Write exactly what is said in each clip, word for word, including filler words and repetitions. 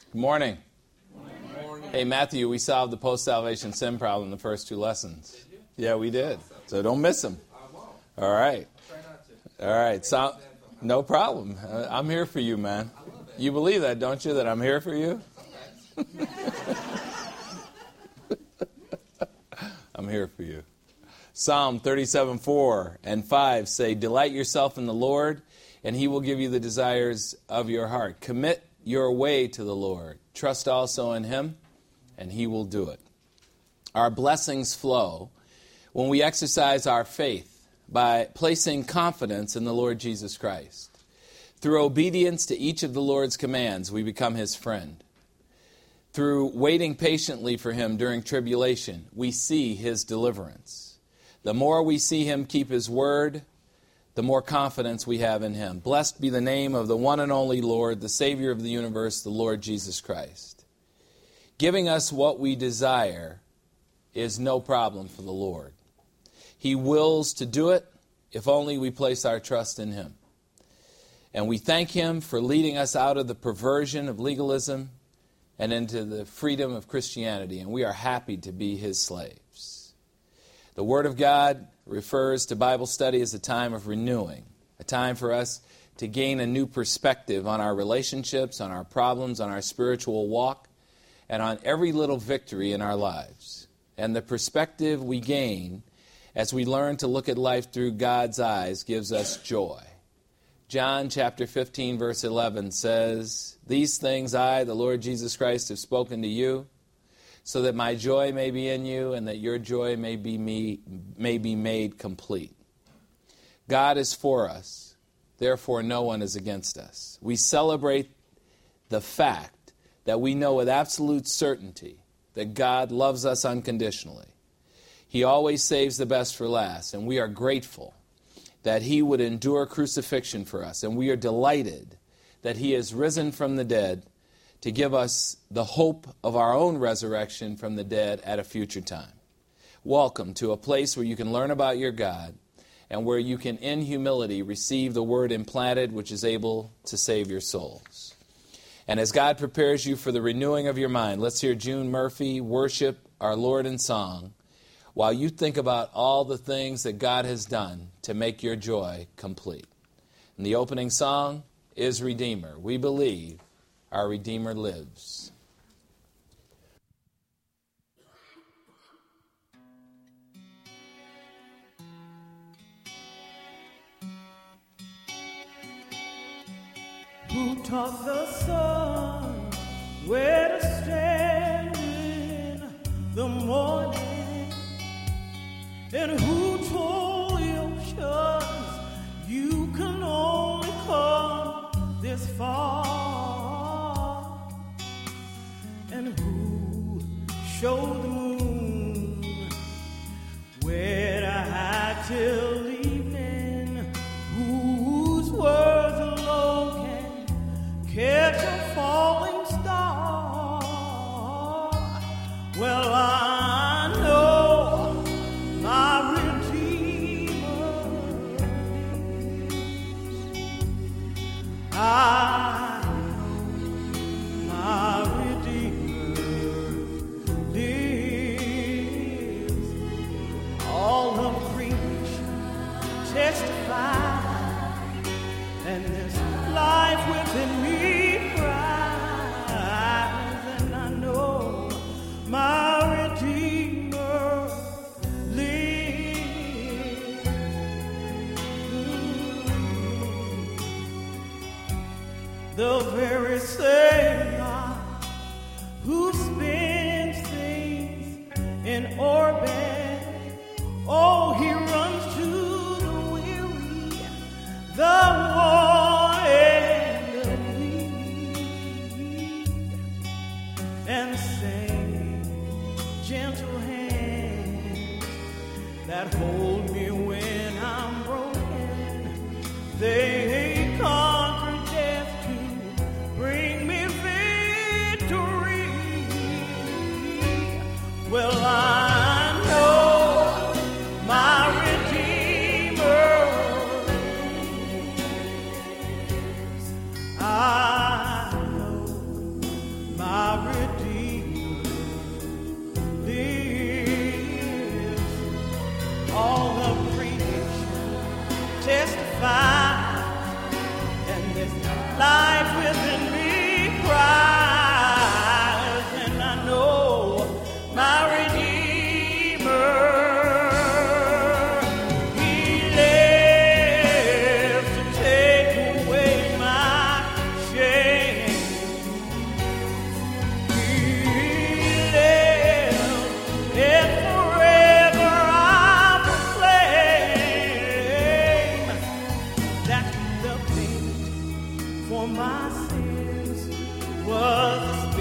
Good morning. Good morning. Hey, Matthew, we solved the post-salvation sin problem in the first two lessons. Yeah, we did. So don't miss them. All right. All right. So, no problem. I'm here for you, man. You believe that, don't you, that I'm here for you? I'm here for you. Psalm thirty-seven, four and five say, "Delight yourself in the Lord, and He will give you the desires of your heart. Commit your way to the Lord. Trust also in Him, and He will do it." Our blessings flow when we exercise our faith by placing confidence in the Lord Jesus Christ. Through obedience to each of the Lord's commands, we become His friend. Through waiting patiently for Him during tribulation, we see His deliverance. The more we see Him keep His word, the more confidence we have in Him. Blessed be the name of the one and only Lord, the Savior of the universe, the Lord Jesus Christ. Giving us what we desire is no problem for the Lord. He wills to do it if only we place our trust in Him. And we thank Him for leading us out of the perversion of legalism and into the freedom of Christianity, and we are happy to be His slaves. The Word of God refers to Bible study as a time of renewing, a time for us to gain a new perspective on our relationships, on our problems, on our spiritual walk, and on every little victory in our lives. And the perspective we gain as we learn to look at life through God's eyes gives us joy. John chapter fifteen, verse eleven says, "These things I, the Lord Jesus Christ, have spoken to you, so that my joy may be in you and that your joy may be me, may be made complete." God is for us, therefore no one is against us. We celebrate the fact that we know with absolute certainty that God loves us unconditionally. He always saves the best for last, and we are grateful that He would endure crucifixion for us, and we are delighted that He has risen from the dead to give us the hope of our own resurrection from the dead at a future time. Welcome to a place where you can learn about your God and where you can, in humility, receive the Word implanted which is able to save your souls. And as God prepares you for the renewing of your mind, let's hear June Murphy worship our Lord in song while you think about all the things that God has done to make your joy complete. And the opening song is Redeemer. We believe our Redeemer lives. Who taught the sun where to stand in the morning? And who told the oceans you can only come this far? And who showed the moon where to hide till evening? Whose words alone can catch a falling star? Well, I know my Redeemer lives. I know my and this life within me cries, and I know my Redeemer lives. The very same God who spins things in orbit, oh, He runs to the one and the weak, and same gentle hands that hold me when I'm broken, they conquer death to bring me victory. Well, I know my I know my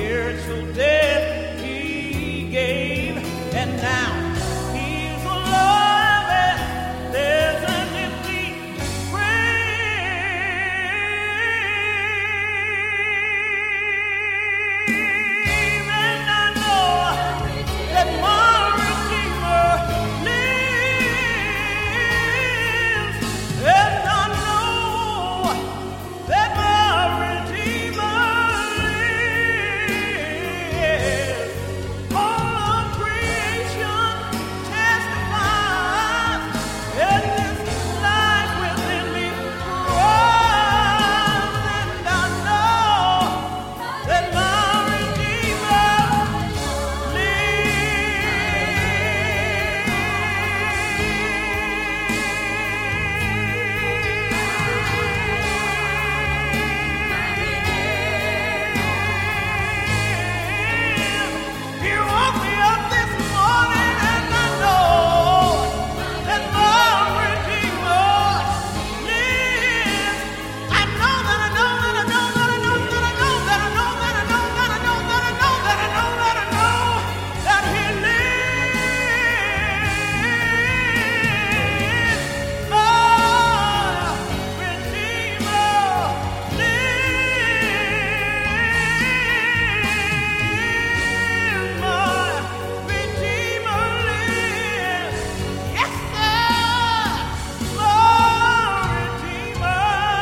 spiritual death he gave, and now he's alive and there's an empty grave. And I know that my Redeemer lives, and I know that my Redeemer lives. All of creation testifies, and this life within me cries, and I know that my Redeemer He woke me up this morning, and I know that my Redeemer lives. I know that I know that I know that I know that I know that I know that I know that I know that I know that I know that I know that He lives. My Redeemer lives. My Redeemer lives. Yes, sir. My Redeemer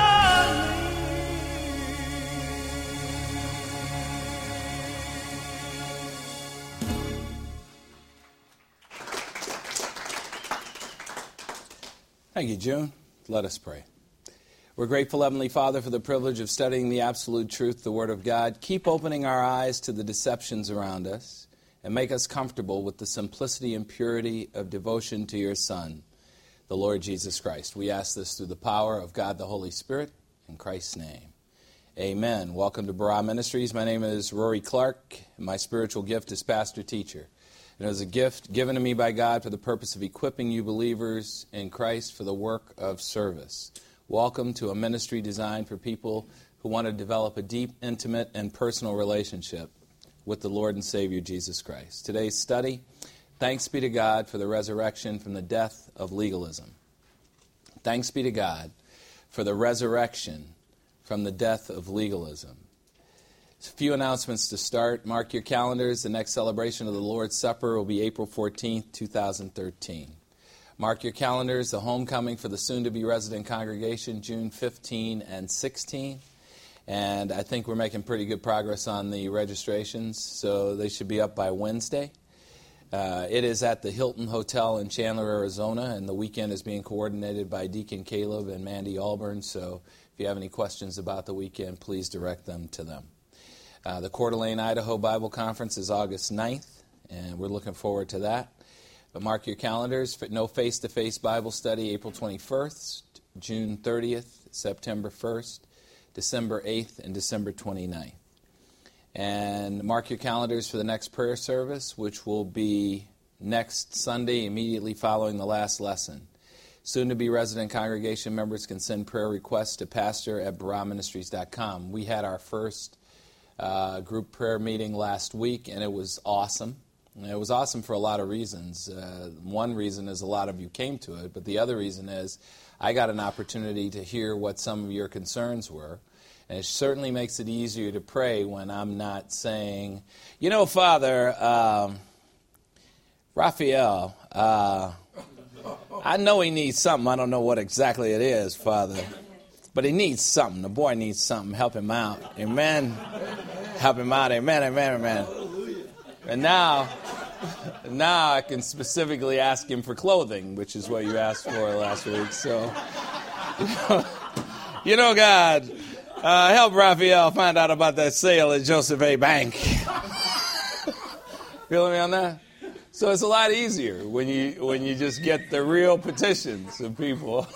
Thank you, June. Let us pray. We're grateful, Heavenly Father, for the privilege of studying the absolute truth, the Word of God. Keep opening our eyes to the deceptions around us and make us comfortable with the simplicity and purity of devotion to your Son, the Lord Jesus Christ. We ask this through the power of God the Holy Spirit, in Christ's name. Amen. Welcome to Barah Ministries. My name is Rory Clark, and my spiritual gift is pastor-teacher. And it was a gift given to me by God for the purpose of equipping you believers in Christ for the work of service. Welcome to a ministry designed for people who want to develop a deep, intimate, and personal relationship with the Lord and Savior Jesus Christ. Today's study, thanks be to God for the resurrection from the death of legalism. Thanks be to God for the resurrection from the death of legalism. A few announcements to start. Mark your calendars. The next celebration of the Lord's Supper will be April fourteenth, two thousand thirteen. Mark your calendars. The homecoming for the soon-to-be resident congregation, June fifteenth and sixteenth. And I think we're making pretty good progress on the registrations, so they should be up by Wednesday. Uh, it is at the Hilton Hotel in Chandler, Arizona, and the weekend is being coordinated by Deacon Caleb and Mandy Alburn. So if you have any questions about the weekend, please direct them to them. Uh, the Coeur d'Alene, Idaho Bible Conference is August ninth, and we're looking forward to that. But mark your calendars. No face-to-face Bible study, April twenty-first, June thirtieth, September first, December eighth, and December twenty-ninth. And mark your calendars for the next prayer service, which will be next Sunday, immediately following the last lesson. Soon-to-be resident congregation members can send prayer requests to pastor at barah ministries dot com. We had our first uh, group prayer meeting last week, and it was awesome. And it was awesome for a lot of reasons. Uh, one reason is a lot of you came to it, but the other reason is I got an opportunity to hear what some of your concerns were. And it certainly makes it easier to pray when I'm not saying, you know, Father, um, Raphael, uh, I know he needs something. I don't know what exactly it is, Father. But he needs something. The boy needs something. Help him out. Amen. Help him out. Amen, amen, amen. And now, now I can specifically ask him for clothing, which is what you asked for last week. So, you know, you know God, uh, help Raphael find out about that sale at Joseph A. Bank. Feeling me on that? So it's a lot easier when you when you just get the real petitions of people.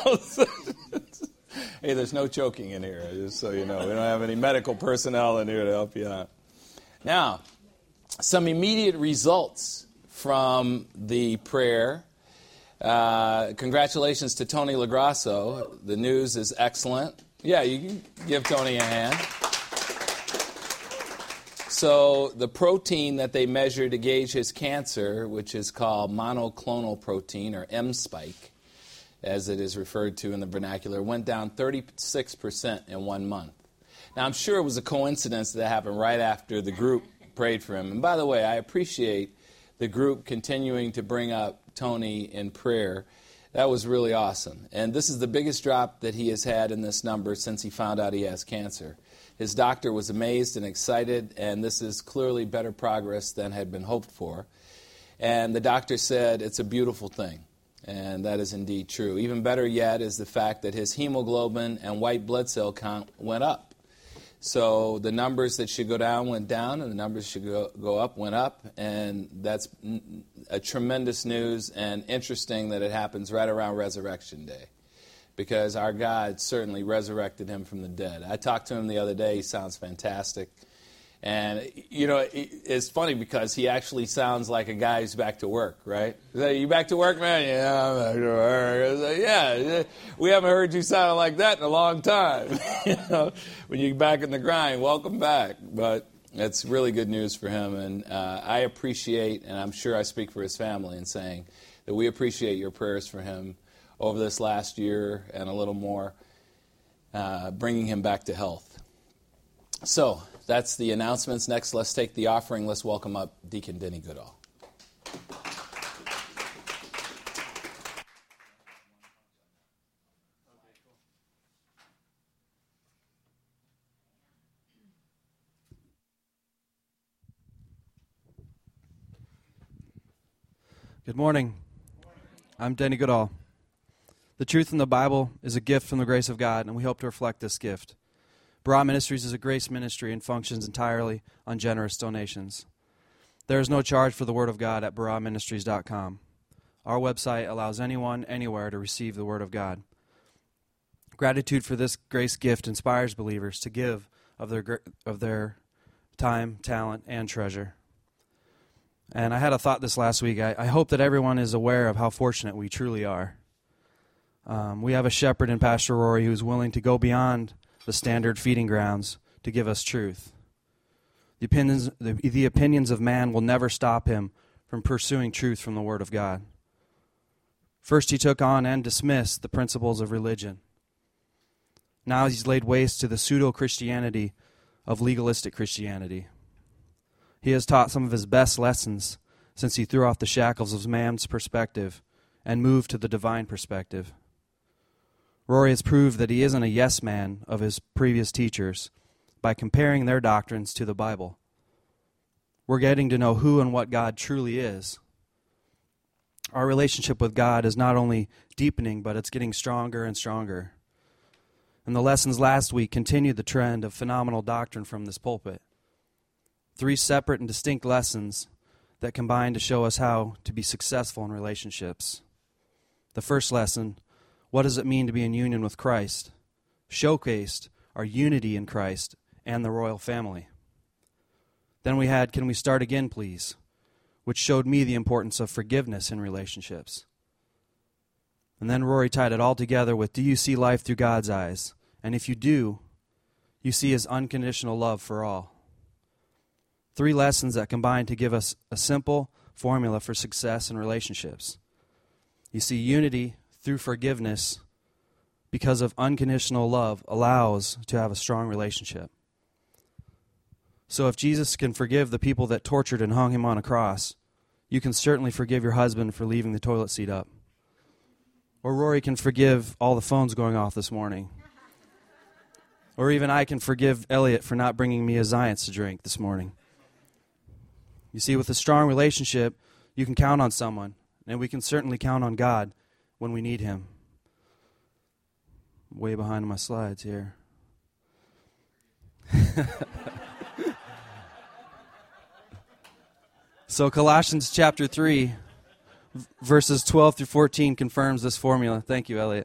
Hey, there's no choking in here, just so you know. We don't have any medical personnel in here to help you out. Now, some immediate results from the prayer. Uh, congratulations to Tony LaGrasso. The news is excellent. Yeah, you can give Tony a hand. So the protein that they measured to gauge his cancer, which is called monoclonal protein, or M-spike, as it is referred to in the vernacular, went down thirty-six percent in one month. Now, I'm sure it was a coincidence that happened right after the group prayed for him. And by the way, I appreciate the group continuing to bring up Tony in prayer. That was really awesome. And this is the biggest drop that he has had in this number since he found out he has cancer. His doctor was amazed and excited, and this is clearly better progress than had been hoped for. And the doctor said it's a beautiful thing, and that is indeed true. Even better yet is the fact that his hemoglobin and white blood cell count went up. So the numbers that should go down went down, and the numbers should go, go up went up, and that's a tremendous news, and interesting that it happens right around Resurrection Day, because our God certainly resurrected him from the dead. I talked to him the other day. He sounds fantastic. And, you know, it's funny because he actually sounds like a guy who's back to work, right? He's like, you back to work, man? Yeah, I'm back to work. I was like, yeah, we haven't heard you sound like that in a long time. You know, when you're back in the grind, welcome back. But it's really good news for him. And uh, I appreciate, and I'm sure I speak for his family in saying that we appreciate your prayers for him over this last year and a little more, uh, bringing him back to health. So that's the announcements. Next, let's take the offering. Let's welcome up Deacon Denny Goodall. Good morning. I'm Denny Goodall. The truth in the Bible is a gift from the grace of God, and we hope to reflect this gift. Barah Ministries is a grace ministry and functions entirely on generous donations. There is no charge for the Word of God at barah ministries dot com. Our website allows anyone, anywhere to receive the Word of God. Gratitude for this grace gift inspires believers to give of their of their time, talent, and treasure. And I had a thought this last week. I, I hope that everyone is aware of how fortunate we truly are. Um, we have a shepherd in Pastor Rory who is willing to go beyond the standard feeding grounds to give us truth. The opinions, the, the opinions of man will never stop him from pursuing truth from the Word of God. First, he took on and dismissed the principles of religion. Now he's laid waste to the pseudo-Christianity of legalistic Christianity. He has taught some of his best lessons since he threw off the shackles of man's perspective and moved to the divine perspective. Rory has proved that he isn't a yes man of his previous teachers by comparing their doctrines to the Bible. We're getting to know who and what God truly is. Our relationship with God is not only deepening, but it's getting stronger and stronger. And the lessons last week continued the trend of phenomenal doctrine from this pulpit. Three separate and distinct lessons that combine to show us how to be successful in relationships. The first lesson, what does it mean to be in union with Christ? Showcased our unity in Christ and the royal family. Then we had, can we start again, please? Which showed me the importance of forgiveness in relationships. And then Rory tied it all together with, do you see life through God's eyes? And if you do, you see His unconditional love for all. Three lessons that combine to give us a simple formula for success in relationships. You see, unity through forgiveness because of unconditional love allows to have a strong relationship. So if Jesus can forgive the people that tortured and hung Him on a cross, you can certainly forgive your husband for leaving the toilet seat up. Or Rory can forgive all the phones going off this morning. Or even I can forgive Elliot for not bringing me a Zions to drink this morning. You see, with a strong relationship, you can count on someone, and we can certainly count on God when we need Him. Way behind my slides here. So Colossians chapter three, verses twelve through fourteen confirms this formula. Thank you, Elliot.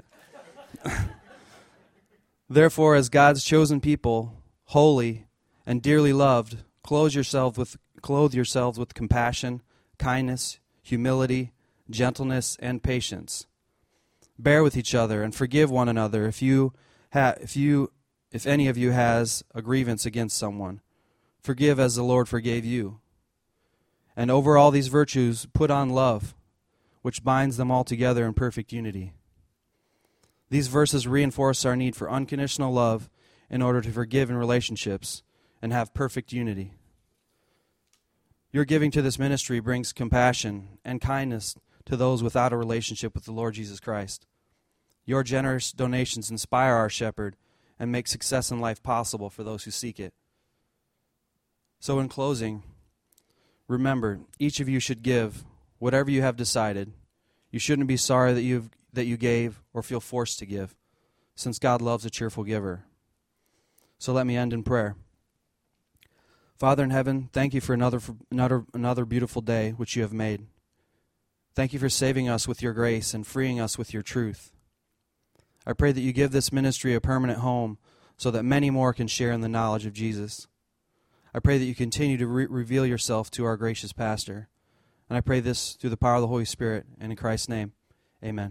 Therefore, as God's chosen people, holy and dearly loved, clothe yourselves with clothe yourselves with compassion, kindness, humility, gentleness, and patience. Bear with each other and forgive one another if you ha- if you if any of you has a grievance against someone. Forgive as the Lord forgave you. And over all these virtues, put on love, which binds them all together in perfect unity. These verses reinforce our need for unconditional love in order to forgive in relationships and have perfect unity. Your giving to this ministry brings compassion and kindness to those without a relationship with the Lord Jesus Christ. Your generous donations inspire our shepherd and make success in life possible for those who seek it. So in closing, remember, each of you should give whatever you have decided. You shouldn't be sorry that you that you gave or feel forced to give, since God loves a cheerful giver. So let me end in prayer. Father in heaven, thank you for another for another another beautiful day which you have made. Thank you for saving us with your grace and freeing us with your truth. I pray that you give this ministry a permanent home so that many more can share in the knowledge of Jesus. I pray that you continue to re- reveal yourself to our gracious pastor. And I pray this through the power of the Holy Spirit, and in Christ's name, amen.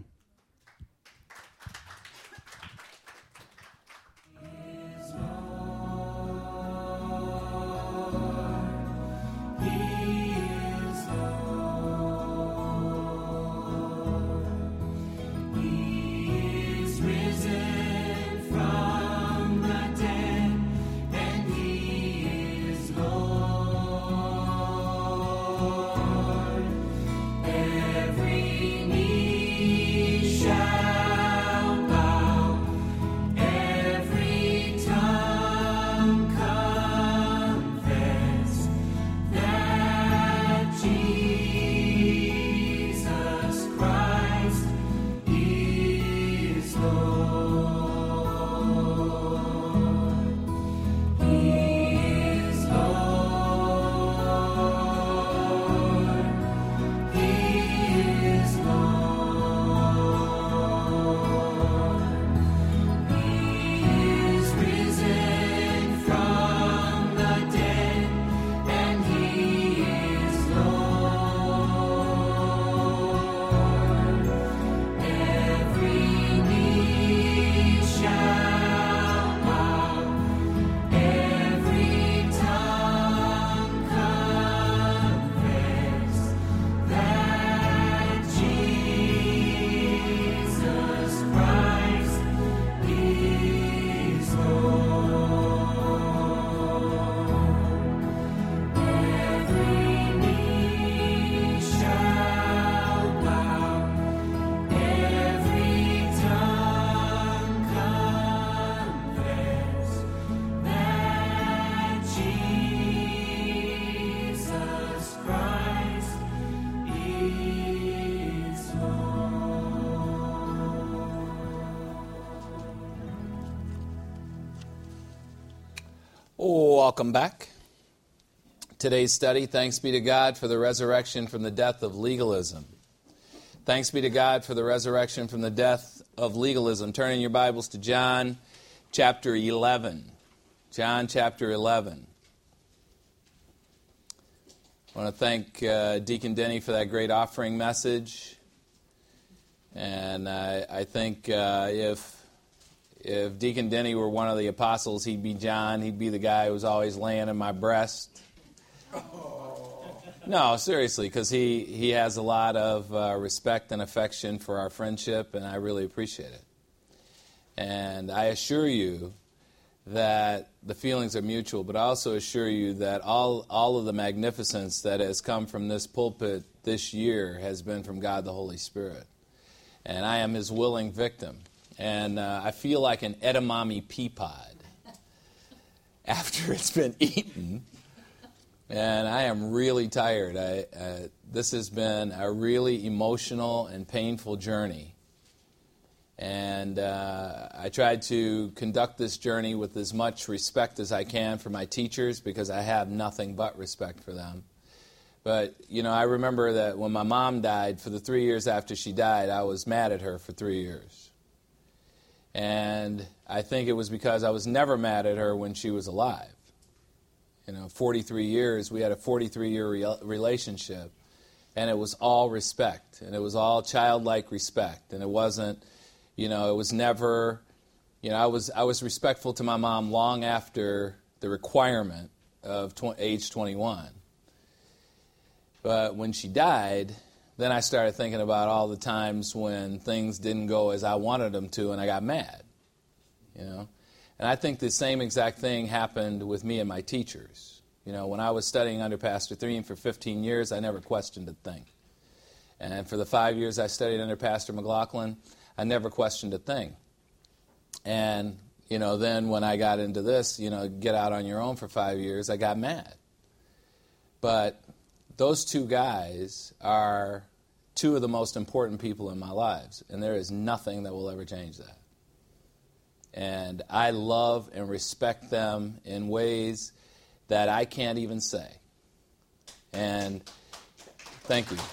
Welcome back. Today's study, thanks be to God for the resurrection from the death of legalism. Thanks be to God for the resurrection from the death of legalism. Turn in your Bibles to John chapter eleven. John chapter eleven. I want to thank uh, Deacon Denny for that great offering message. And I, I think uh, if if Deacon Denny were one of the apostles, he'd be John. He'd be the guy who was always laying in my breast. No, seriously, because he, he has a lot of uh, respect and affection for our friendship, and I really appreciate it. And I assure you that the feelings are mutual, but I also assure you that all, all of the magnificence that has come from this pulpit this year has been from God the Holy Spirit. And I am his willing victim. And uh, I feel like an edamame pea pod after it's been eaten. And I am really tired. I, uh, this has been a really emotional and painful journey. And uh, I tried to conduct this journey with as much respect as I can for my teachers, because I have nothing but respect for them. But, you know, I remember that when my mom died, for the three years after she died, I was mad at her for three years. And I think it was because I was never mad at her when she was alive. You know, forty-three years, we had a forty-three-year re- relationship, and it was all respect, and it was all childlike respect, and it wasn't, you know, it was never, you know, I was I was respectful to my mom long after the requirement of tw- age twenty-one. But when she died, then I started thinking about all the times when things didn't go as I wanted them to, and I got mad. You know, and I think the same exact thing happened with me and my teachers. You know, when I was studying under Pastor Threen for fifteen years, I never questioned a thing. And for the five years I studied under Pastor McLaughlin, I never questioned a thing. And, you know, then when I got into this, you know, get out on your own for five years, I got mad. But those two guys are two of the most important people in my lives, and there is nothing that will ever change that. And I love and respect them in ways that I can't even say. And thank you.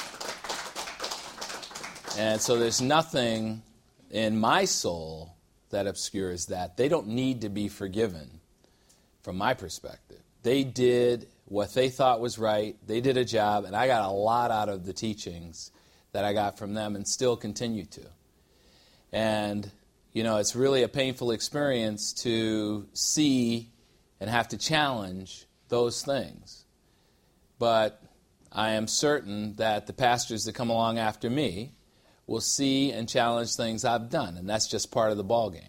And so there's nothing in my soul that obscures that. They don't need to be forgiven from my perspective. They did what they thought was right. They did a job, and I got a lot out of the teachings that I got from them and still continue to. And, you know, it's really a painful experience to see and have to challenge those things. But I am certain that the pastors that come along after me will see and challenge things I've done, and that's just part of the ballgame.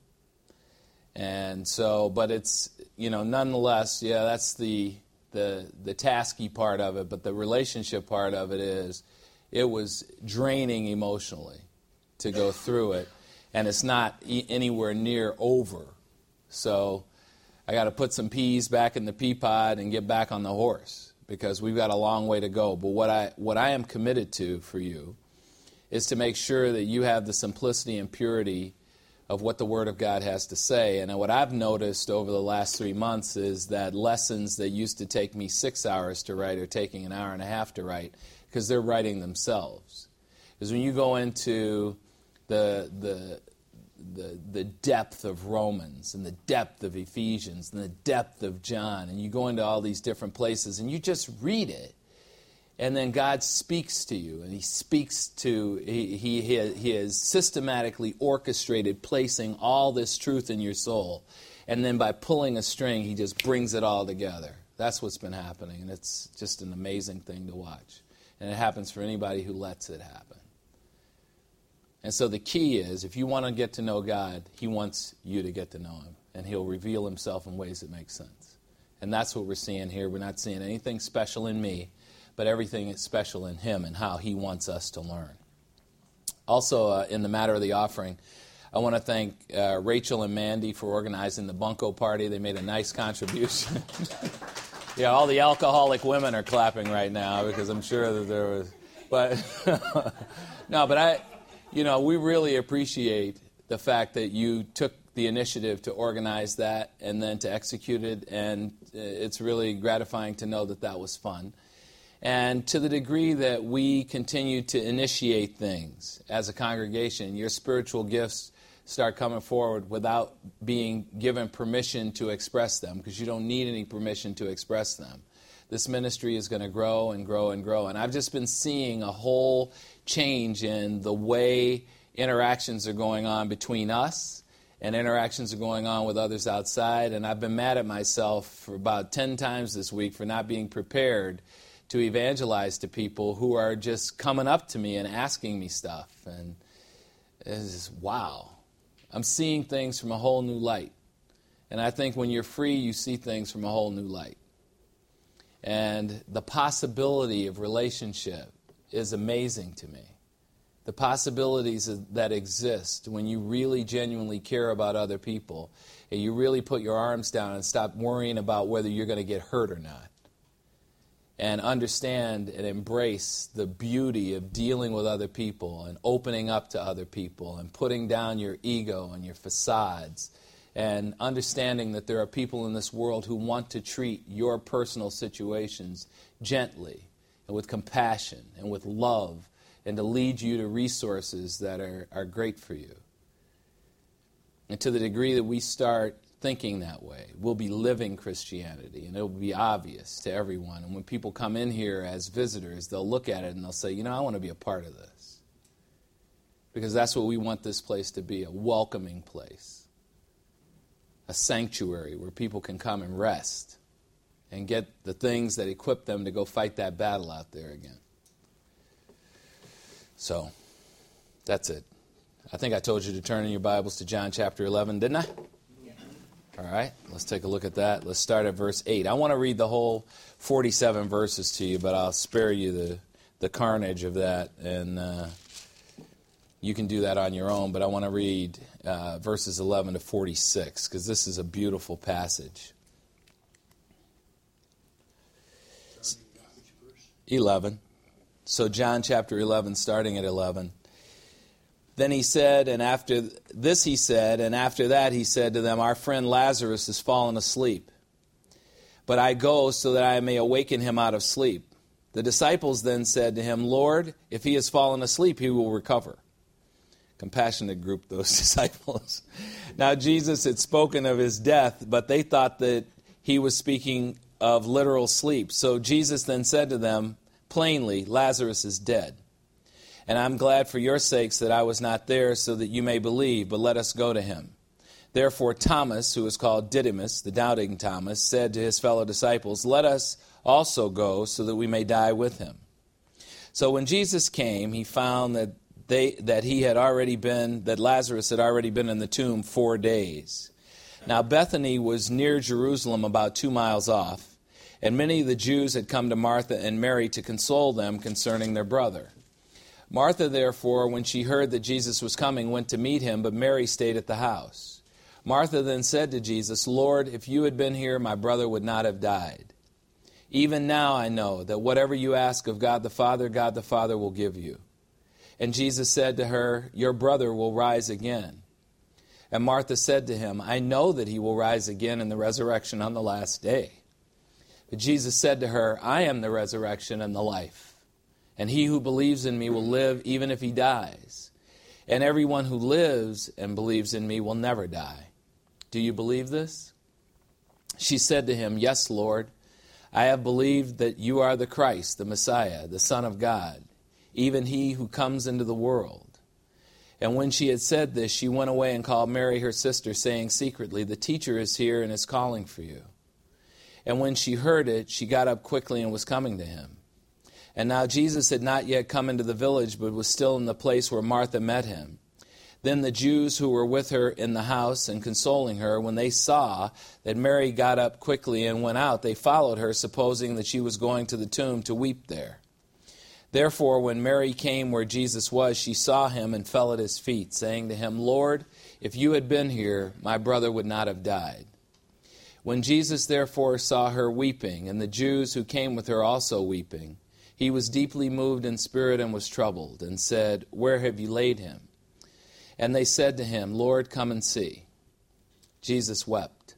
And so, but it's, you know, nonetheless, yeah, that's the the the tasky part of it, but the relationship part of it is, it was draining emotionally to go through it, and it's not e- anywhere near over. So I got to put some peas back in the pea pod and get back on the horse, because we've got a long way to go. But what I what I am committed to for you is to make sure that you have the simplicity and purity of what the Word of God has to say. And what I've noticed over the last three months is that lessons that used to take me six hours to write are taking an hour and a half to write, because they're writing themselves. Because when you go into the the the the depth of Romans and the depth of Ephesians and the depth of John, and you go into all these different places and you just read it, and then God speaks to you, and He speaks to, He, he, he has systematically orchestrated placing all this truth in your soul. And then by pulling a string, He just brings it all together. That's what's been happening, and it's just an amazing thing to watch. And it happens for anybody who lets it happen. And so the key is, if you want to get to know God, He wants you to get to know Him, and He'll reveal Himself in ways that make sense. And that's what we're seeing here. We're not seeing anything special in me, but everything is special in Him and how He wants us to learn. Also, uh, in the matter of the offering, I want to thank uh, Rachel and Mandy for organizing the Bunko party. They made a nice contribution. Yeah, all the alcoholic women are clapping right now, because I'm sure that there was... But, no, but I, you know, we really appreciate the fact that you took the initiative to organize that and then to execute it, and it's really gratifying to know that that was fun. And to the degree that we continue to initiate things as a congregation, your spiritual gifts start coming forward without being given permission to express them, because you don't need any permission to express them. This ministry is going to grow and grow and grow. And I've just been seeing a whole change in the way interactions are going on between us and interactions are going on with others outside. And I've been mad at myself for about ten times this week for not being prepared to evangelize to people who are just coming up to me and asking me stuff. And it's just, wow. I'm seeing things from a whole new light. And I think when you're free, you see things from a whole new light. And the possibility of relationship is amazing to me. The possibilities that exist when you really genuinely care about other people and you really put your arms down and stop worrying about whether you're going to get hurt or not. And understand and embrace the beauty of dealing with other people and opening up to other people and putting down your ego and your facades, and understanding that there are people in this world who want to treat your personal situations gently and with compassion and with love, and to lead you to resources that are, are great for you. And to the degree that we start thinking that way, we'll be living Christianity, and it'll be obvious to everyone. And when people come in here as visitors, they'll look at it and they'll say, you know, I want to be a part of this. Because that's what we want this place to be, a welcoming place, a sanctuary where people can come and rest and get the things that equip them to go fight that battle out there again. So, that's it. I think I told you to turn in your Bibles to John chapter eleven, didn't I? Yeah. All right, let's take a look at that. Let's start at verse eight. I want to read the whole forty-seven verses to you, but I'll spare you the, the carnage of that, and uh, you can do that on your own. But I want to read uh, verses eleven to forty-six, because this is a beautiful passage. eleven. So John chapter eleven, starting at eleven. Then he said, and after this he said, and after that he said to them, our friend Lazarus has fallen asleep. But I go so that I may awaken him out of sleep. The disciples then said to him, Lord, if he has fallen asleep, he will recover. Compassionate group, those disciples. Now Jesus had spoken of his death, but they thought that he was speaking of literal sleep. So Jesus then said to them, plainly, Lazarus is dead. And I'm glad for your sakes that I was not there so that you may believe, but let us go to him. Therefore Thomas, who is called Didymus, the doubting Thomas, said to his fellow disciples, let us also go so that we may die with him. So when Jesus came, he found that they that he had already been, that Lazarus had already been in the tomb four days. Now Bethany was near Jerusalem, about two miles off. And many of the Jews had come to Martha and Mary to console them concerning their brother. Martha, therefore, when she heard that Jesus was coming, went to meet him, but Mary stayed at the house. Martha then said to Jesus, Lord, if you had been here, my brother would not have died. Even now I know that whatever you ask of God the Father, God the Father will give you. And Jesus said to her, your brother will rise again. And Martha said to him, I know that he will rise again in the resurrection on the last day. But Jesus said to her, I am the resurrection and the life. And he who believes in me will live even if he dies. And everyone who lives and believes in me will never die. Do you believe this? She said to him, yes, Lord. I have believed that you are the Christ, the Messiah, the Son of God, even he who comes into the world. And when she had said this, she went away and called Mary her sister, saying secretly, the teacher is here and is calling for you. And when she heard it, she got up quickly and was coming to him. And now Jesus had not yet come into the village, but was still in the place where Martha met him. Then the Jews who were with her in the house and consoling her, when they saw that Mary got up quickly and went out, they followed her, supposing that she was going to the tomb to weep there. Therefore, when Mary came where Jesus was, she saw him and fell at his feet, saying to him, Lord, if you had been here, my brother would not have died. When Jesus therefore saw her weeping, and the Jews who came with her also weeping, he was deeply moved in spirit and was troubled, and said, where have you laid him? And they said to him, Lord, come and see. Jesus wept.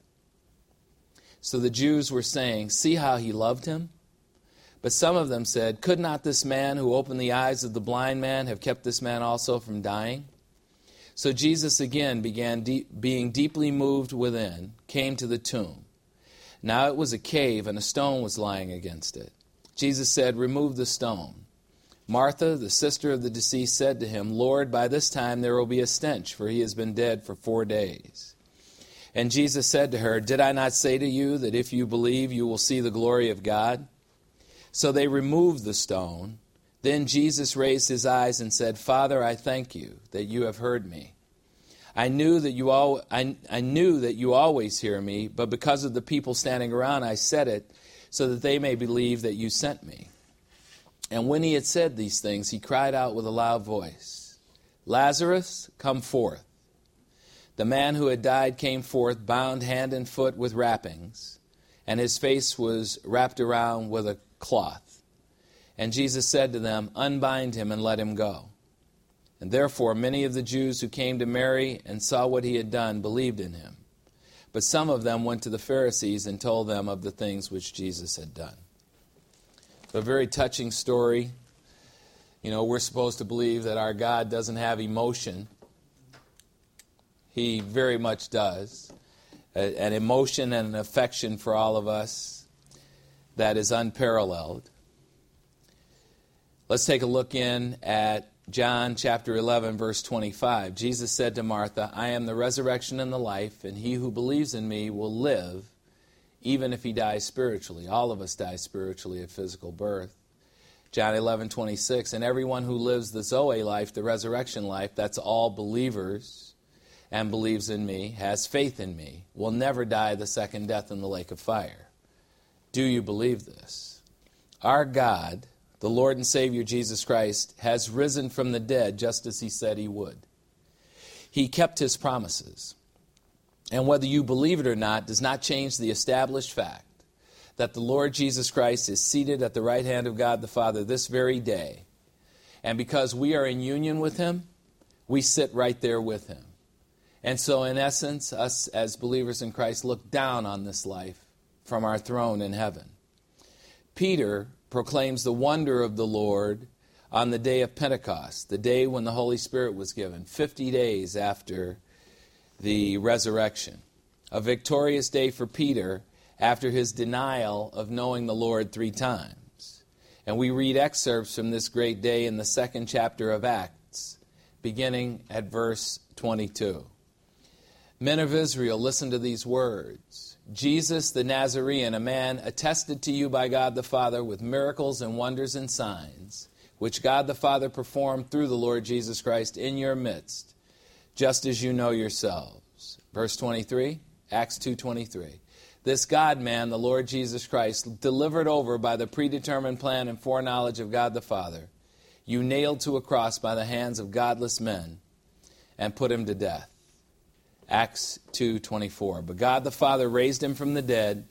So the Jews were saying, see how he loved him? But some of them said, could not this man who opened the eyes of the blind man have kept this man also from dying? So Jesus again began de- being deeply moved within, came to the tomb. Now it was a cave, and a stone was lying against it. Jesus said, remove the stone. Martha, the sister of the deceased, said to him, Lord, by this time there will be a stench, for he has been dead for four days. And Jesus said to her, did I not say to you that if you believe, you will see the glory of God? So they removed the stone. Then Jesus raised his eyes and said, Father, I thank you that you have heard me. I knew that you all, I, I knew that you always hear me, but because of the people standing around, I said it so that they may believe that you sent me. And when he had said these things, he cried out with a loud voice, Lazarus, come forth. The man who had died came forth, bound hand and foot with wrappings, and his face was wrapped around with a cloth. And Jesus said to them, unbind him and let him go. And therefore many of the Jews who came to Mary and saw what he had done believed in him. But some of them went to the Pharisees and told them of the things which Jesus had done. A very touching story. You know, we're supposed to believe that our God doesn't have emotion. He very much does. An emotion and an affection for all of us that is unparalleled. Let's take a look in at John chapter eleven, verse twenty-five. Jesus said to Martha, I am the resurrection and the life, and he who believes in me will live even if he dies spiritually. All of us die spiritually at physical birth. John eleven twenty-six, and everyone who lives the Zoe life, the resurrection life, that's all believers and believes in me, has faith in me, will never die the second death in the lake of fire. Do you believe this? Our God, the Lord and Savior Jesus Christ, has risen from the dead just as he said he would. He kept his promises. And whether you believe it or not does not change the established fact that the Lord Jesus Christ is seated at the right hand of God the Father this very day. And because we are in union with him, we sit right there with him. And so in essence, us as believers in Christ look down on this life from our throne in heaven. Peter proclaims the wonder of the Lord on the day of Pentecost, the day when the Holy Spirit was given, fifty days after the resurrection. A victorious day for Peter after his denial of knowing the Lord three times. And we read excerpts from this great day in the second chapter of Acts, beginning at verse twenty-two. Men of Israel, listen to these words. Jesus the Nazarene, a man attested to you by God the Father with miracles and wonders and signs, which God the Father performed through the Lord Jesus Christ in your midst, just as you know yourselves. Verse twenty-three, Acts two twenty-three. This God-man, the Lord Jesus Christ, delivered over by the predetermined plan and foreknowledge of God the Father, you nailed to a cross by the hands of godless men and put him to death. Acts two twenty-four. But God the Father raised him from the dead,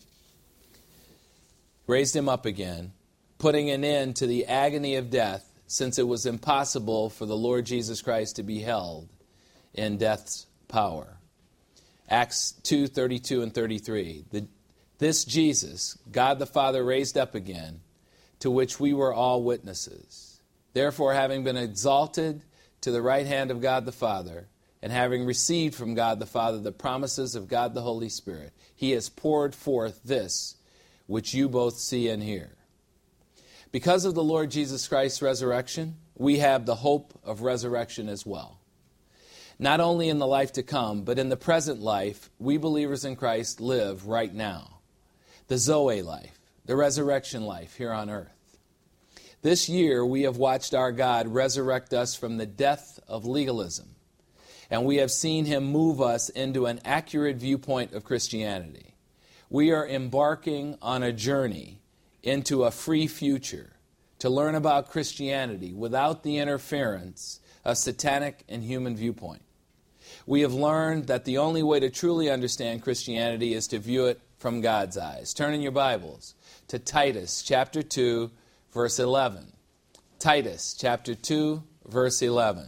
raised him up again, putting an end to the agony of death, since it was impossible for the Lord Jesus Christ to be held in death's power. Acts two thirty-two and thirty-three. The, this Jesus, God the Father raised up again, to which we were all witnesses. Therefore, having been exalted to the right hand of God the Father, and having received from God the Father the promises of God the Holy Spirit, he has poured forth this, which you both see and hear. Because of the Lord Jesus Christ's resurrection, we have the hope of resurrection as well. Not only in the life to come, but in the present life, we believers in Christ live right now. The Zoe life, the resurrection life here on earth. This year, we have watched our God resurrect us from the death of legalism, and we have seen him move us into an accurate viewpoint of Christianity. We are embarking on a journey into a free future to learn about Christianity without the interference of satanic and human viewpoint. We have learned that the only way to truly understand Christianity is to view it from God's eyes. Turn in your Bibles to Titus chapter two, verse eleven. Titus chapter two, verse eleven.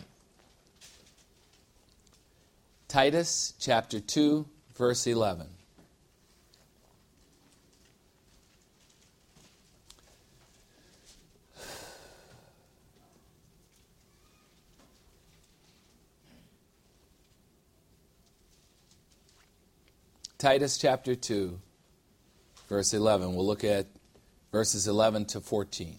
Titus chapter two, verse eleven. Titus chapter two, verse eleven. We'll look at verses eleven to fourteen.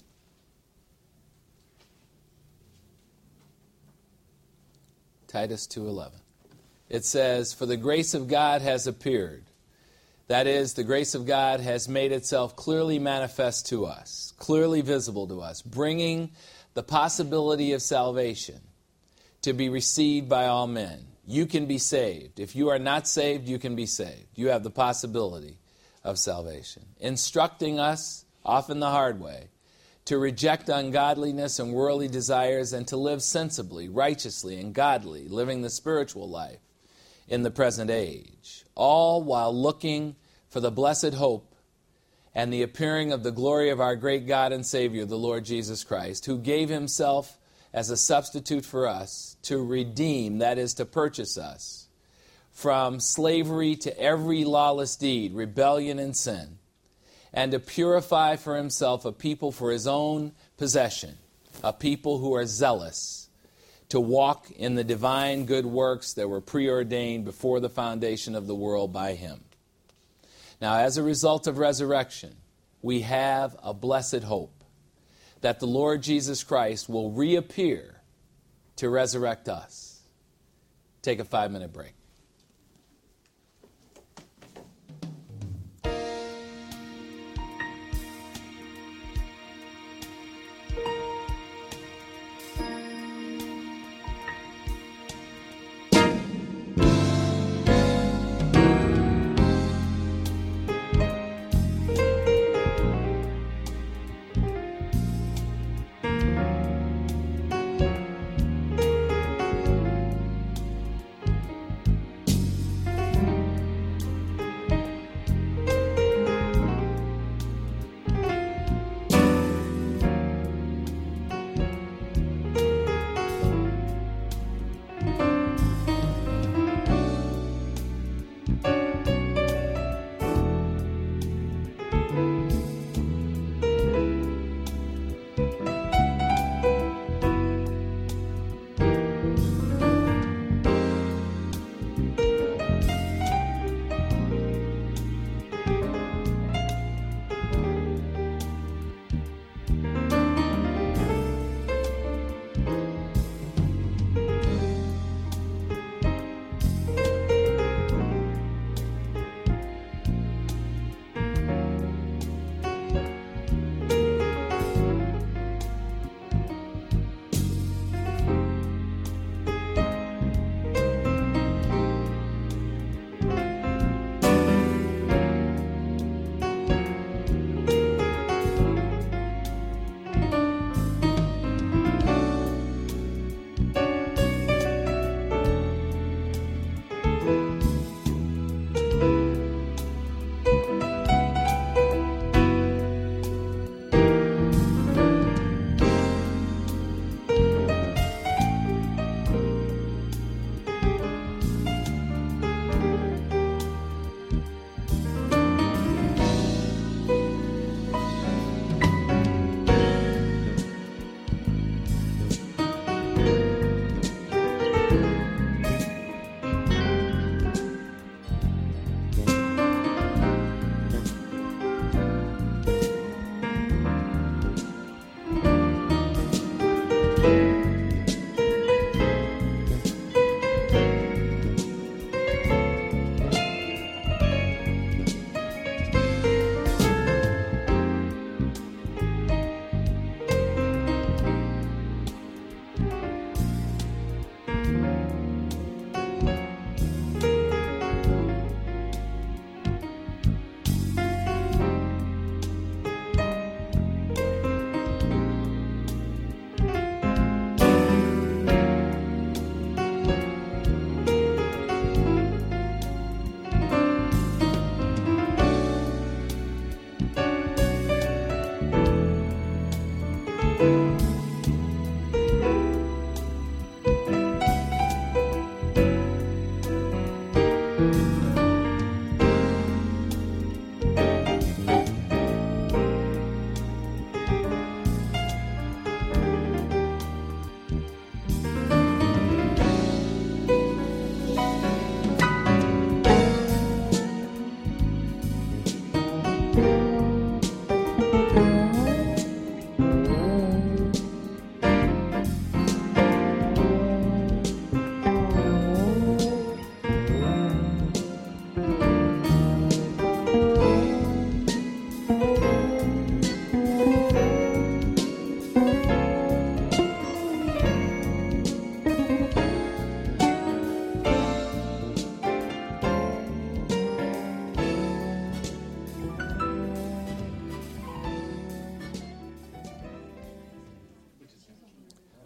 Titus two eleven. It says, "For the grace of God has appeared." That is, the grace of God has made itself clearly manifest to us, clearly visible to us, bringing the possibility of salvation to be received by all men. You can be saved. If you are not saved, you can be saved. You have the possibility of salvation. Instructing us, often the hard way, to reject ungodliness and worldly desires and to live sensibly, righteously, and godly, living the spiritual life in the present age, all while looking for the blessed hope and the appearing of the glory of our great God and Savior, the Lord Jesus Christ, who gave himself as a substitute for us to redeem, that is, to purchase us from slavery to every lawless deed, rebellion, and sin, and to purify for himself a people for his own possession, a people who are zealous to walk in the divine good works that were preordained before the foundation of the world by him. Now, as a result of resurrection, we have a blessed hope that the Lord Jesus Christ will reappear to resurrect us. Take a five-minute break.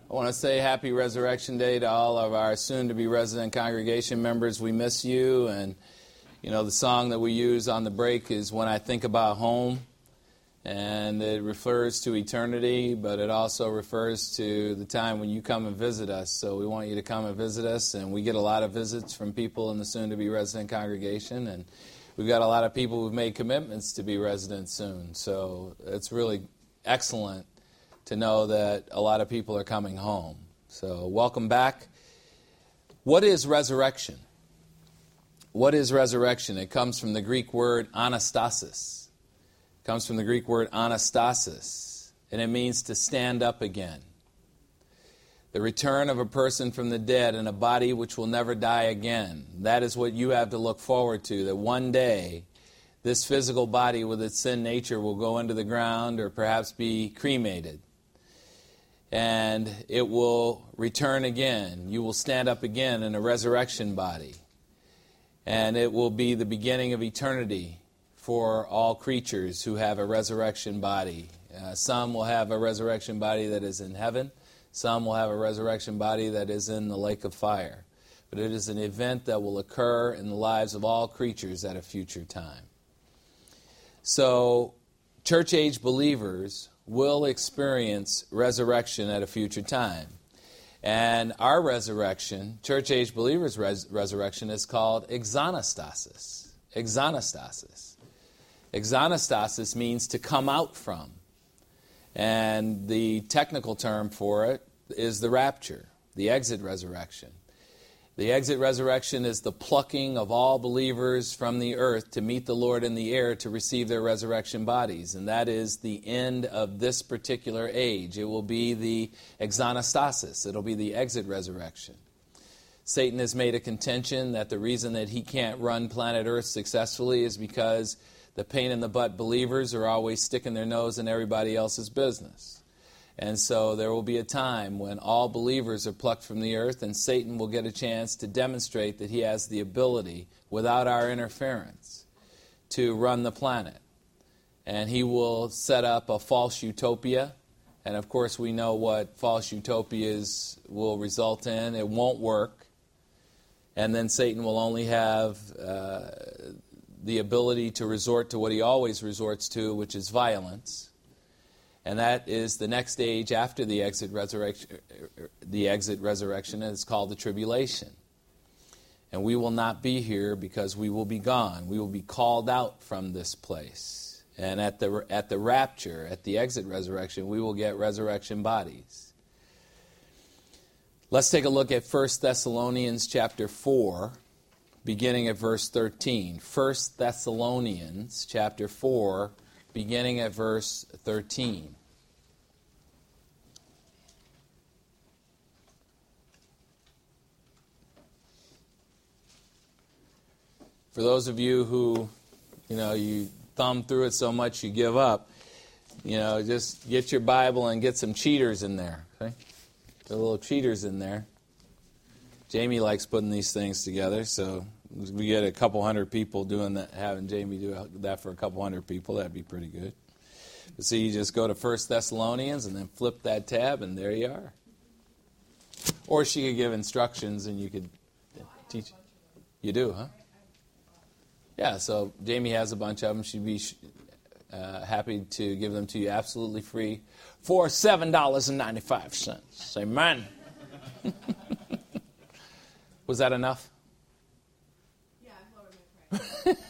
I want to say happy Resurrection Day to all of our soon-to-be resident congregation members. We miss you, and you know the song that we use on the break is When I Think About Home, and it refers to eternity, but it also refers to the time when you come and visit us. So we want you to come and visit us, and we get a lot of visits from people in the soon-to-be resident congregation, and we've got a lot of people who've made commitments to be residents soon. So it's really excellent to know that a lot of people are coming home. So welcome back. What is resurrection? What is resurrection? It comes from the Greek word anastasis. It comes from the Greek word anastasis, and it means to stand up again. The return of a person from the dead in a body which will never die again. That is what you have to look forward to, that one day this physical body with its sin nature will go into the ground or perhaps be cremated. And it will return again. You will stand up again in a resurrection body. And it will be the beginning of eternity for all creatures who have a resurrection body. Uh, some will have a resurrection body that is in heaven. Some will have a resurrection body that is in the lake of fire. But it is an event that will occur in the lives of all creatures at a future time. So, church-age believers will experience resurrection at a future time. And our resurrection, church-age believers' res- resurrection, is called exanastasis. Exanastasis. Exanastasis means to come out from. And the technical term for it is the rapture, the exit resurrection. The exit resurrection is the plucking of all believers from the earth to meet the Lord in the air to receive their resurrection bodies. And that is the end of this particular age. It will be the exanastasis. It will be the exit resurrection. Satan has made a contention that the reason that he can't run planet Earth successfully is because the pain-in-the-butt believers are always sticking their nose in everybody else's business. And so there will be a time when all believers are plucked from the earth, and Satan will get a chance to demonstrate that he has the ability, without our interference, to run the planet. And he will set up a false utopia. And of course we know what false utopias will result in. It won't work. And then Satan will only have uh, the ability to resort to what he always resorts to, which is violence. And that is the next stage after the exit resurrection. The exit resurrection is called the tribulation. And we will not be here because we will be gone. We will be called out from this place. And at the at the rapture, at the exit resurrection, we will get resurrection bodies. Let's take a look at First Thessalonians chapter four, beginning at verse thirteen. First Thessalonians chapter four, beginning at verse thirteen. For those of you who, you know, you thumb through it so much you give up, you know, just get your Bible and get some cheaters in there. Okay? The little cheaters in there. Jamie likes putting these things together, so we get a couple hundred people doing that, having Jamie do that for a couple hundred people. That'd be pretty good. But see, you just go to First Thessalonians and then flip that tab, and there you are. Or she could give instructions, and you could teach. You do, huh? Yeah, so Jamie has a bunch of them. She'd be uh, happy to give them to you absolutely free for seven dollars and ninety-five cents. Amen. Was that enough? Yeah, I lowered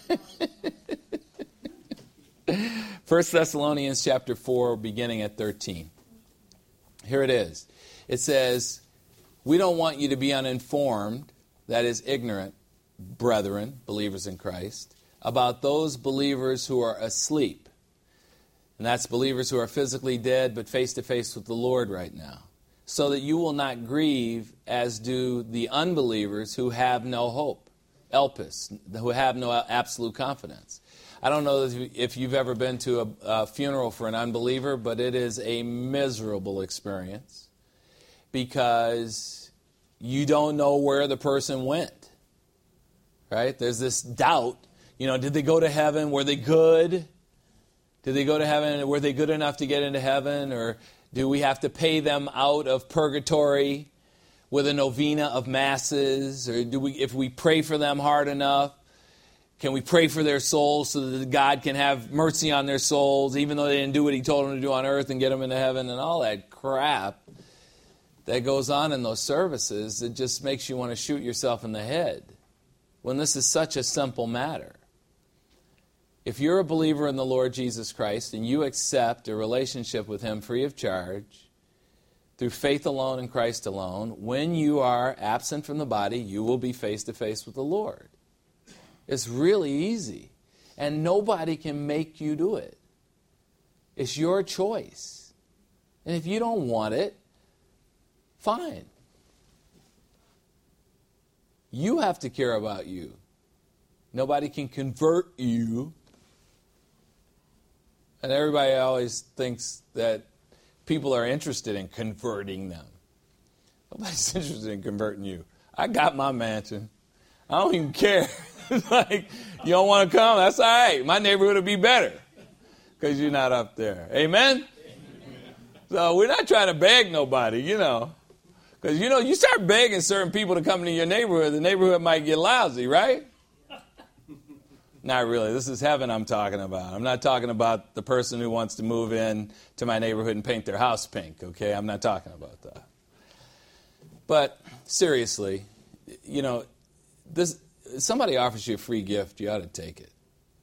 my price. First Thessalonians chapter four, beginning at thirteen. Here it is. It says, "We don't want you to be uninformed, that is ignorant, brethren, believers in Christ, about those believers who are asleep." And that's believers who are physically dead but face to face with the Lord right now. "So that you will not grieve as do the unbelievers who have no hope." Elpis, who have no absolute confidence. I don't know if you've ever been to a, a funeral for an unbeliever, but it is a miserable experience because you don't know where the person went. Right? There's this doubt. You know, did they go to heaven? Were they good? Did they go to heaven? Were they good enough to get into heaven? Or Do we have to pay them out of purgatory with a novena of masses? Or do we, if we pray for them hard enough, can we pray for their souls so that God can have mercy on their souls, even though they didn't do what he told them to do on earth, and get them into heaven and all that crap that goes on in those services? It just makes you want to shoot yourself in the head when this is such a simple matter. If you're a believer in the Lord Jesus Christ and you accept a relationship with him free of charge, through faith alone in Christ alone, when you are absent from the body, you will be face to face with the Lord. It's really easy. And nobody can make you do it. It's your choice. And if you don't want it, fine. You have to care about you. Nobody can convert you. And everybody always thinks that people are interested in converting them. Nobody's interested in converting you. I got my mansion. I don't even care. Like, you don't want to come? That's all right. My neighborhood will be better because you're not up there. Amen? Amen? So we're not trying to beg nobody, you know. Because, you know, you start begging certain people to come to your neighborhood, the neighborhood might get lousy, right? Not really. This is heaven I'm talking about. I'm not talking about the person who wants to move in to my neighborhood and paint their house pink, okay? I'm not talking about that. But seriously, you know, this somebody offers you a free gift, you ought to take it.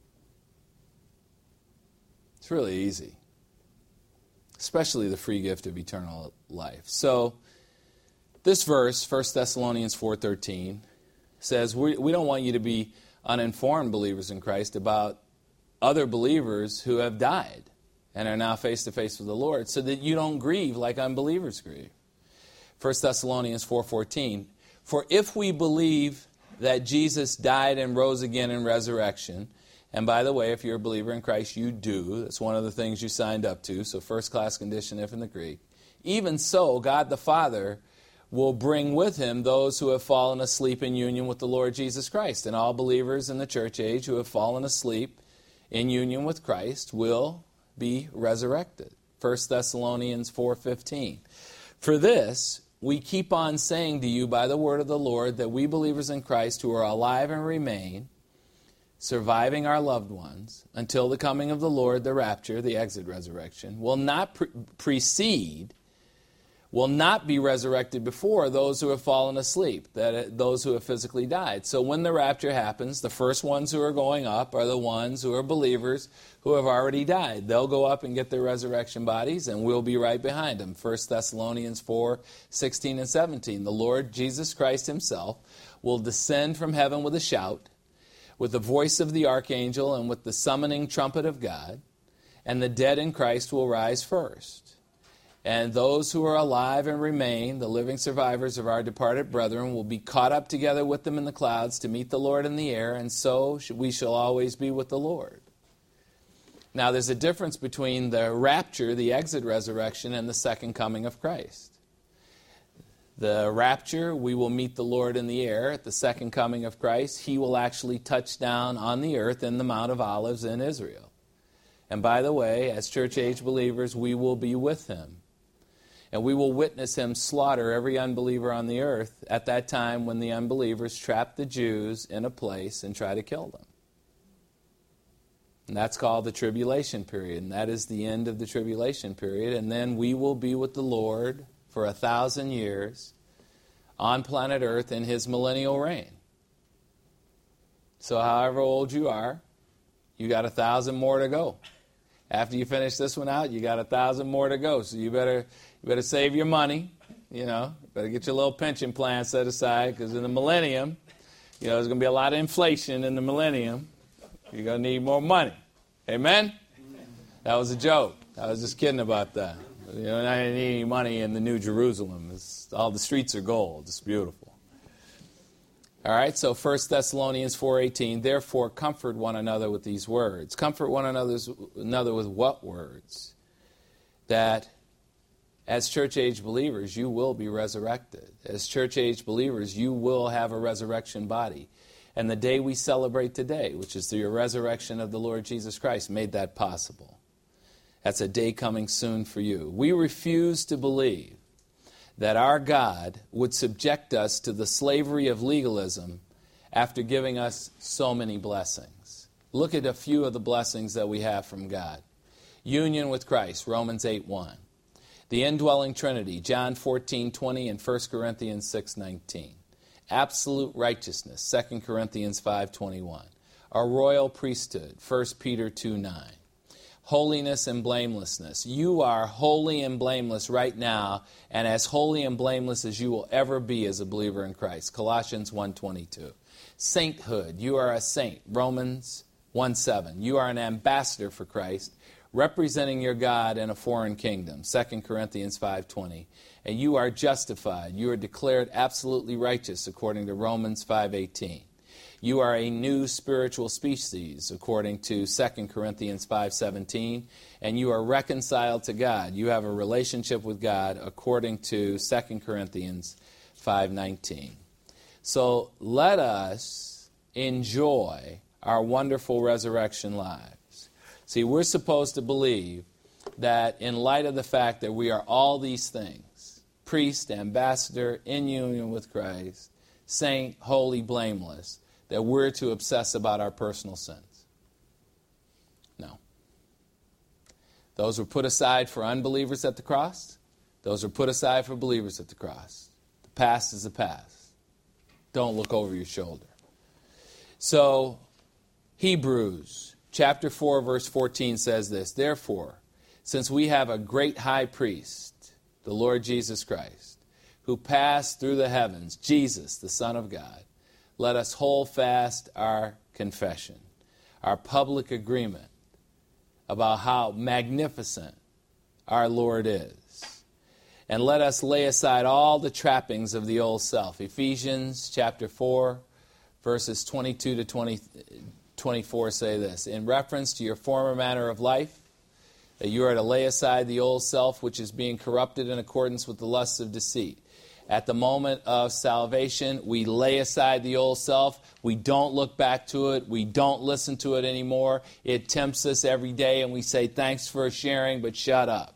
It's really easy. Especially the free gift of eternal life. So, this verse, First Thessalonians four thirteen, says we, we don't want you to be uninformed believers in Christ about other believers who have died and are now face to face with the Lord, so that you don't grieve like unbelievers grieve. First Thessalonians four fourteen, for if we believe that Jesus died and rose again in resurrection, and by the way, if you're a believer in Christ, you do. That's one of the things you signed up to, so first class condition if in the Greek. Even so, God the Father will bring with him those who have fallen asleep in union with the Lord Jesus Christ. And all believers in the church age who have fallen asleep in union with Christ will be resurrected. First Thessalonians four fifteen. For this, we keep on saying to you by the word of the Lord that we believers in Christ who are alive and remain, surviving our loved ones, until the coming of the Lord, the rapture, the exit resurrection, will not pre- precede will not be resurrected before those who have fallen asleep, that those who have physically died. So when the rapture happens, the first ones who are going up are the ones who are believers who have already died. They'll go up and get their resurrection bodies, and we'll be right behind them. First Thessalonians four sixteen and seventeen. The Lord Jesus Christ himself will descend from heaven with a shout, with the voice of the archangel, and with the summoning trumpet of God, and the dead in Christ will rise first. And those who are alive and remain, the living survivors of our departed brethren, will be caught up together with them in the clouds to meet the Lord in the air, and so we shall always be with the Lord. Now, there's a difference between the rapture, the exit resurrection, and the second coming of Christ. The rapture, we will meet the Lord in the air. At the second coming of Christ, he will actually touch down on the earth in the Mount of Olives in Israel. And by the way, as church-age believers, we will be with him. And we will witness him slaughter every unbeliever on the earth at that time when the unbelievers trap the Jews in a place and try to kill them. And that's called the tribulation period. And that is the end of the tribulation period. And then we will be with the Lord for a thousand years on planet Earth in his millennial reign. So however old you are, you got a thousand more to go. After you finish this one out, you got a thousand more to go. So you better you better save your money, you know. Better get your little pension plan set aside, because in the millennium, you know, there's going to be a lot of inflation in the millennium. You're going to need more money. Amen? That was a joke. I was just kidding about that. You know, I didn't need any money in the New Jerusalem. It's, all the streets are gold. It's beautiful. All right, so First Thessalonians four eighteen, therefore comfort one another with these words. Comfort one another's, another with what words? That as church-age believers, you will be resurrected. As church-age believers, you will have a resurrection body. And the day we celebrate today, which is the resurrection of the Lord Jesus Christ, made that possible. That's a day coming soon for you. We refuse to believe that our God would subject us to the slavery of legalism after giving us so many blessings. Look at a few of the blessings that we have from God. Union with Christ, Romans eight one. The indwelling Trinity, John fourteen twenty and First Corinthians six nineteen. Absolute righteousness, Second Corinthians five twenty-one. A royal priesthood, First Peter two nine. Holiness and blamelessness. You are holy and blameless right now, and as holy and blameless as you will ever be as a believer in Christ, Colossians one twenty-two. Sainthood. You are a saint, Romans one seven. You are an ambassador for Christ, representing your God in a foreign kingdom, Second Corinthians five twenty. And you are justified. You are declared absolutely righteous, according to Romans five eighteen. You are a new spiritual species, according to Second Corinthians five seventeen. And you are reconciled to God. You have a relationship with God, according to Second Corinthians five nineteen. So let us enjoy our wonderful resurrection lives. See, we're supposed to believe that in light of the fact that we are all these things, priest, ambassador, in union with Christ, saint, holy, blameless, that we're to obsess about our personal sins. No. Those were put aside for unbelievers at the cross. Those were put aside for believers at the cross. The past is the past. Don't look over your shoulder. So, Hebrews chapter four, verse fourteen says this, Therefore, since we have a great high priest, the Lord Jesus Christ, who passed through the heavens, Jesus, the Son of God, let us hold fast our confession, our public agreement about how magnificent our Lord is. And let us lay aside all the trappings of the old self. Ephesians chapter four, verses twenty-two to twenty, twenty-four say this, In reference to your former manner of life, that you are to lay aside the old self which is being corrupted in accordance with the lusts of deceit. At the moment of salvation, we lay aside the old self. We don't look back to it. We don't listen to it anymore. It tempts us every day, and we say, thanks for sharing, but shut up.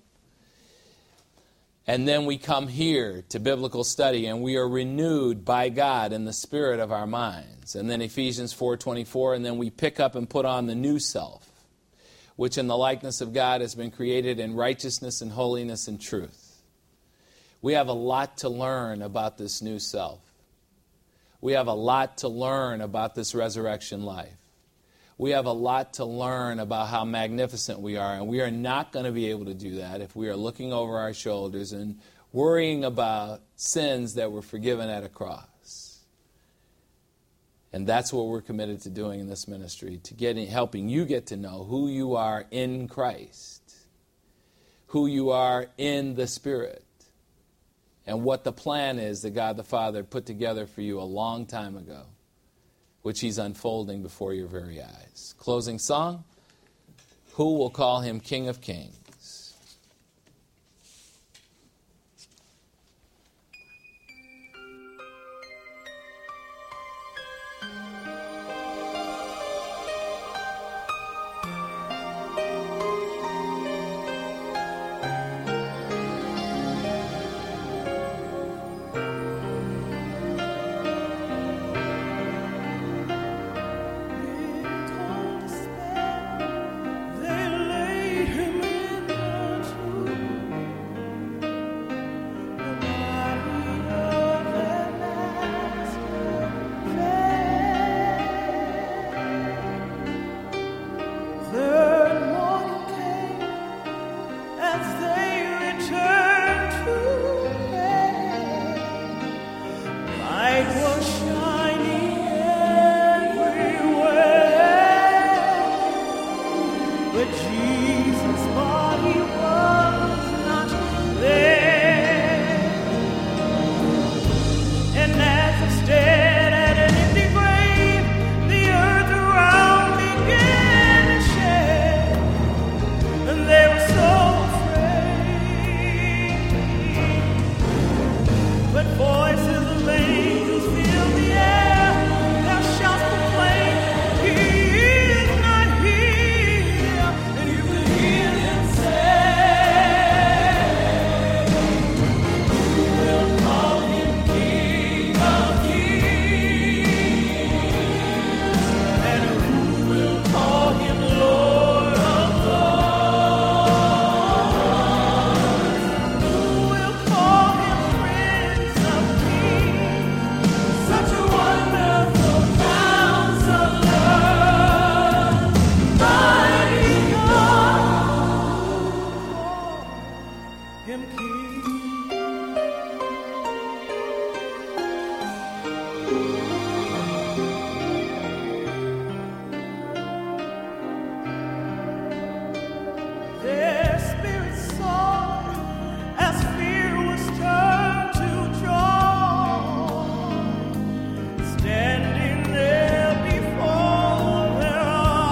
And then we come here to biblical study, and we are renewed by God in the spirit of our minds. And then Ephesians four twenty-four, and then we pick up and put on the new self, which in the likeness of God has been created in righteousness and holiness and truth. We have a lot to learn about this new self. We have a lot to learn about this resurrection life. We have a lot to learn about how magnificent we are, and we are not going to be able to do that if we are looking over our shoulders and worrying about sins that were forgiven at a cross. And that's what we're committed to doing in this ministry, to getting, helping you get to know who you are in Christ, who you are in the Spirit, and what the plan is that God the Father put together for you a long time ago, which He's unfolding before your very eyes. Closing song, Who Will Call Him King of Kings? They laid him in him king. Their spirits soared as fear was turned to joy, standing there before their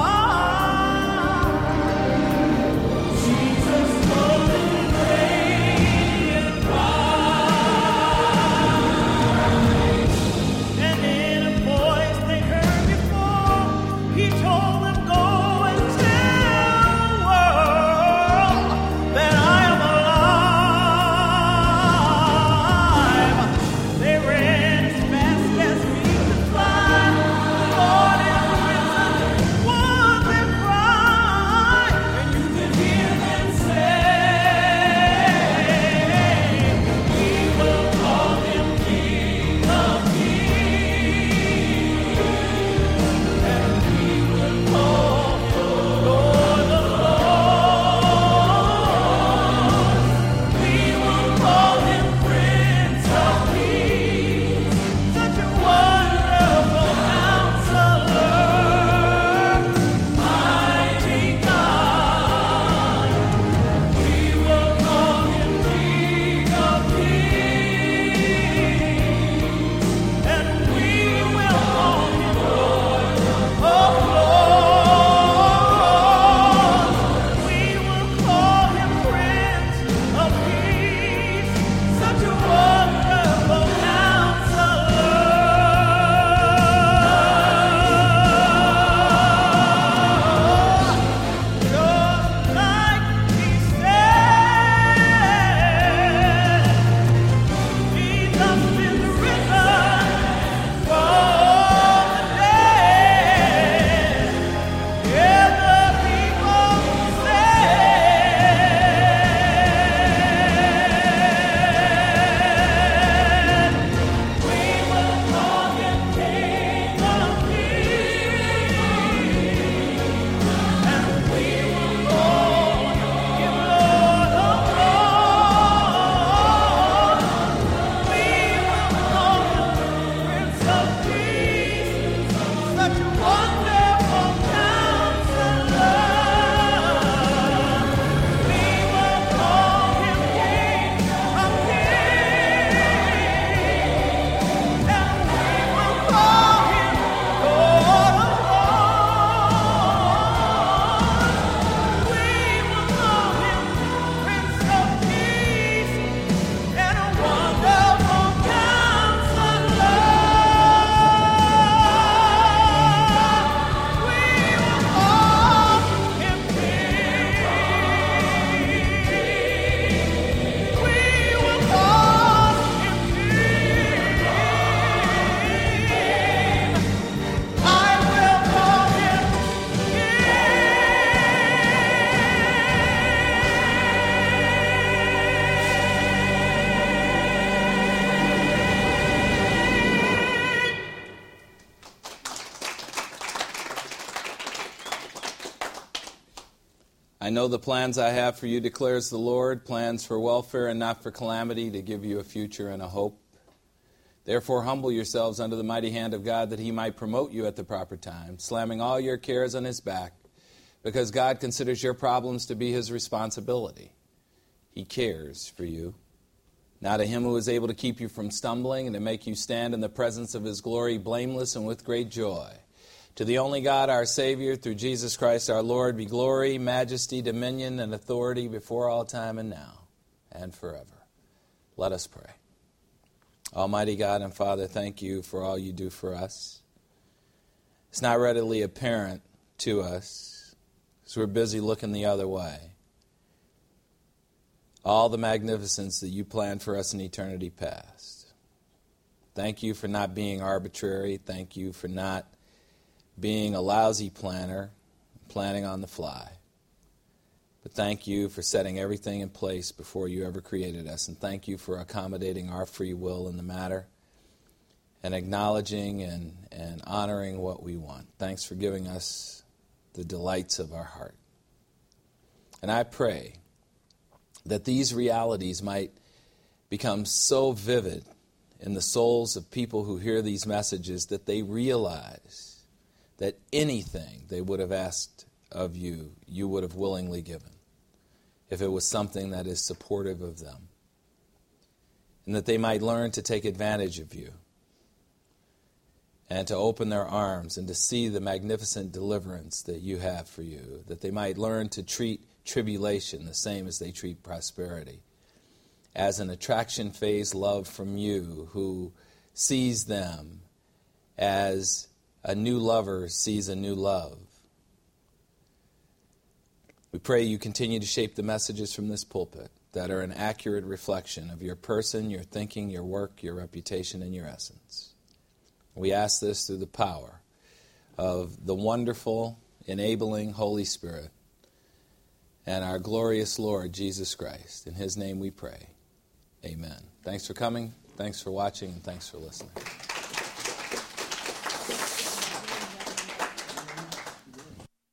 eyes. Jesus stood in radiant white, and in a voice they heard before, he told them, "Go and tell the world that I am alive." They ran as fast as feet could fly. The Lord is risen, was their cry, and you could hear them say, "We will call him King of Kings, and we will call him Lord of Lords. We will call him Prince of Peace, such a wonderful Counselor, mighty God. We will call him King of Kings, and we will call him Lord of Lords. We will call him Prince of Peace, such a wonderful Counselor. Just like he said, Jesus is risen from the dead. Hear the people say, "We will call him King of Kings, and we will call him Lord of Lords. We will call him Prince of Peace, such a wonderful Counselor. We will call him King of Kings, and we will call him Lord of Lords. We will call him Prince of Peace, and a wonderful Counselor. We will call him King. We will call him King. I will call him I know the plans I have for you, declares the Lord, plans for welfare and not for calamity, to give you a future and a hope. Therefore humble yourselves under the mighty hand of God, that he might promote you at the proper time, slamming all your cares on his back, because God considers your problems to be his responsibility. He cares for you. Now to him who is able to keep you from stumbling and to make you stand in the presence of his glory blameless and with great joy. To the only God, our Savior, through Jesus Christ our Lord, be glory, majesty, dominion, and authority before all time and now and forever. Let us pray. Almighty God and Father, thank you for all you do for us. It's not readily apparent to us because we're busy looking the other way. All the magnificence that you planned for us in eternity past. Thank you for not being arbitrary. Thank you for not being a lousy planner, planning on the fly. But thank you for setting everything in place before you ever created us. And thank you for accommodating our free will in the matter and acknowledging and, and honoring what we want. Thanks for giving us the delights of our heart. And I pray that these realities might become so vivid in the souls of people who hear these messages that they realize that anything they would have asked of you, you would have willingly given, if it was something that is supportive of them. And that they might learn to take advantage of you and to open their arms and to see the magnificent deliverance that you have for you. That they might learn to treat tribulation the same as they treat prosperity, as an attraction phase love from you who sees them as a new lover sees a new love. We pray you continue to shape the messages from this pulpit that are an accurate reflection of your person, your thinking, your work, your reputation, and your essence. We ask this through the power of the wonderful, enabling Holy Spirit and our glorious Lord Jesus Christ. In His name we pray. Amen. Thanks for coming, thanks for watching, and thanks for listening.